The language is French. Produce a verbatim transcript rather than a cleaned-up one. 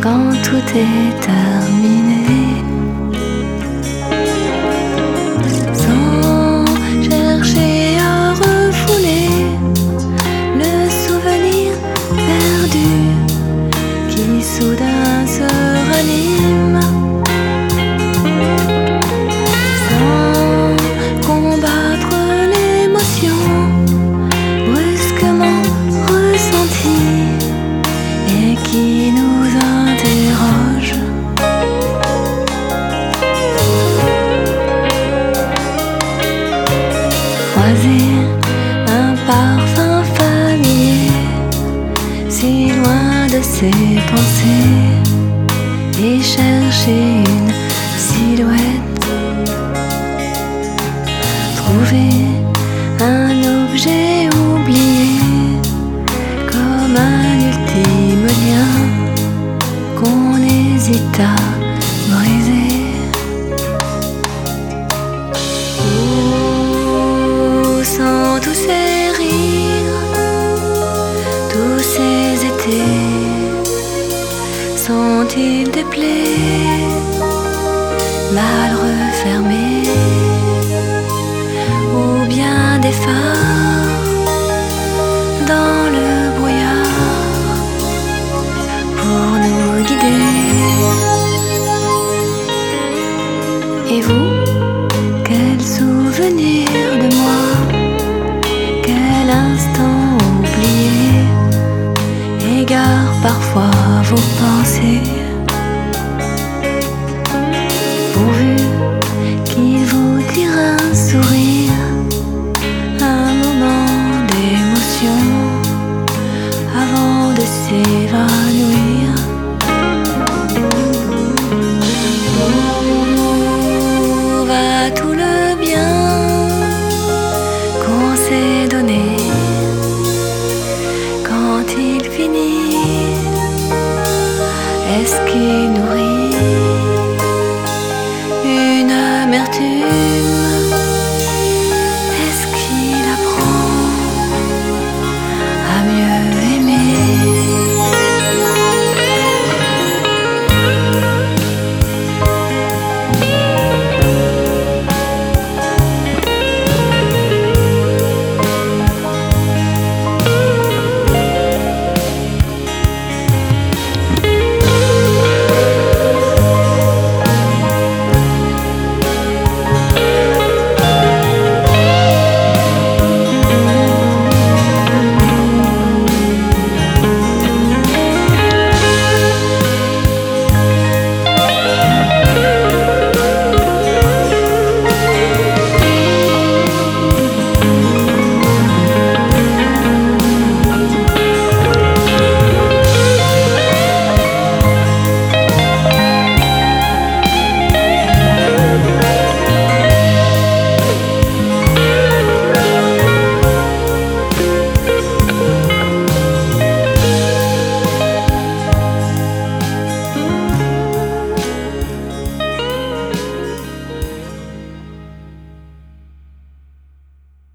quand tout est terminé, sans chercher à refouler le souvenir perdu qui soudain se ranime, sans combattre l'émotion brusquement ressentie et qui nous interroge. Croiser un parfum familier si loin de ses pensées et chercher une silhouette, trouver un objet oublié comme un ultime lien qu'on hésite à briser. Oh, sans tous ces rires, tous ces étés, sont-ils des plaies mal refermées ou bien des phares dans le brouillard pour nous guider? Et vous, quel souvenir de moi, quel instant oublié égare parfois vos pas?